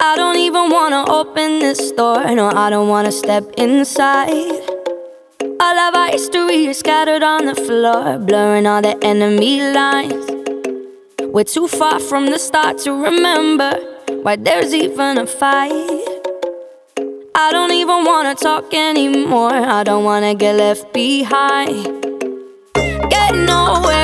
I don't even wanna open this door. No, I don't wanna step inside. All of our history is scattered on the floor, blurring all the enemy lines. We're too far from the start to remember why there's even a fight. I don't even wanna talk anymore. I don't wanna get left behind. Get nowhere